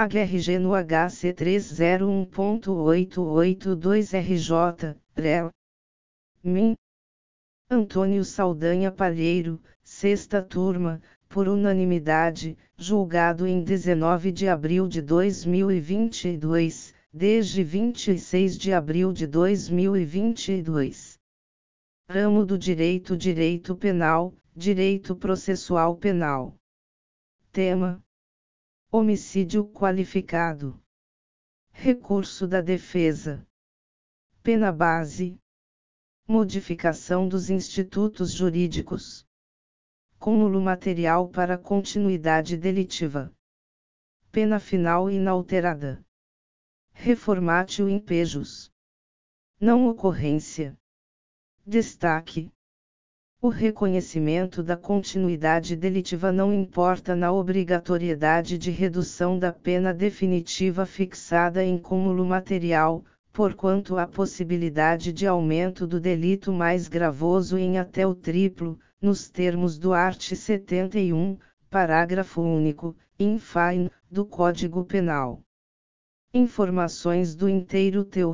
HRG no HC 301.882 RJ, Min. Antônio Saldanha Palheiro, sexta turma, por unanimidade, julgado em 19 de abril de 2022, desde 26 de abril de 2022. Ramo do Direito Penal, Direito Processual Penal. Tema: homicídio qualificado. Recurso da defesa. Pena base. Modificação dos institutos jurídicos. Cúmulo material para continuidade delitiva. Pena final inalterada. Reformatio in pejus. Não ocorrência. Destaque: o reconhecimento da continuidade delitiva não importa na obrigatoriedade de redução da pena definitiva fixada em cúmulo material, porquanto há possibilidade de aumento do delito mais gravoso em até o triplo, nos termos do art. 71, parágrafo único, in fine, do Código Penal. Informações do inteiro teor.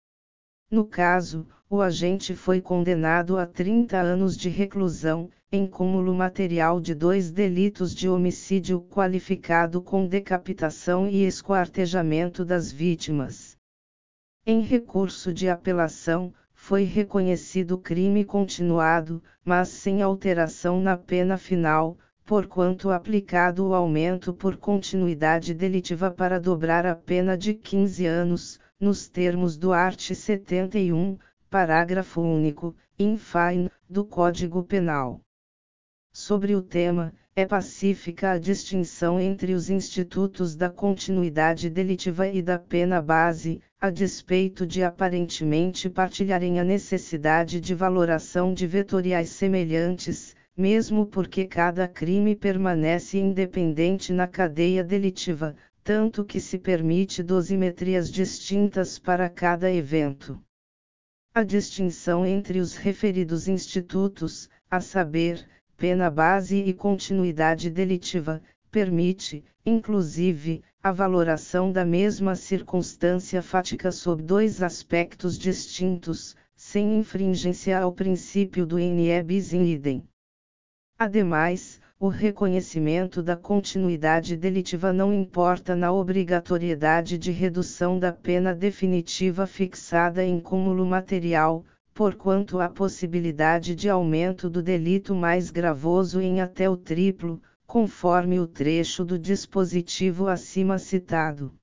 No caso, o agente foi condenado a 30 anos de reclusão, em cúmulo material de 2 delitos de homicídio qualificado com decapitação e esquartejamento das vítimas. Em recurso de apelação, foi reconhecido crime continuado, mas sem alteração na pena final, porquanto aplicado o aumento por continuidade delitiva para dobrar a pena de 15 anos, nos termos do art. 71, parágrafo único, in fine, do Código Penal. Sobre o tema, é pacífica a distinção entre os institutos da continuidade delitiva e da pena base, a despeito de aparentemente partilharem a necessidade de valoração de vetoriais semelhantes, mesmo porque cada crime permanece independente na cadeia delitiva, tanto que se permite dosimetrias distintas para cada evento. A distinção entre os referidos institutos, a saber, pena base e continuidade delitiva, permite, inclusive, a valoração da mesma circunstância fática sob 2 aspectos distintos, sem infringência ao princípio do in bis in idem. Ademais, o reconhecimento da continuidade delitiva não importa na obrigatoriedade de redução da pena definitiva fixada em cúmulo material, porquanto há possibilidade de aumento do delito mais gravoso em até o triplo, conforme o trecho do dispositivo acima citado.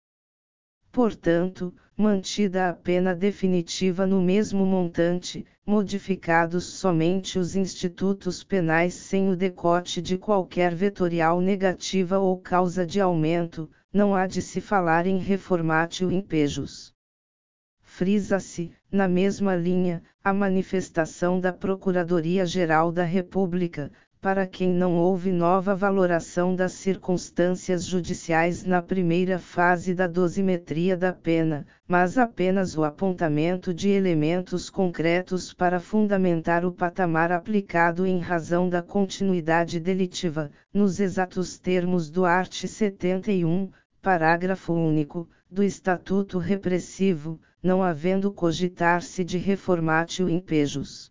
Portanto, mantida a pena definitiva no mesmo montante, modificados somente os institutos penais sem o decote de qualquer vetorial negativa ou causa de aumento, não há de se falar em reformatio in pejus. Frisa-se, na mesma linha, a manifestação da Procuradoria-Geral da República, para quem não houve nova valoração das circunstâncias judiciais na primeira fase da dosimetria da pena, mas apenas o apontamento de elementos concretos para fundamentar o patamar aplicado em razão da continuidade delitiva, nos exatos termos do art. 71, parágrafo único, do Estatuto Repressivo, não havendo cogitar-se de reformatio in pejus.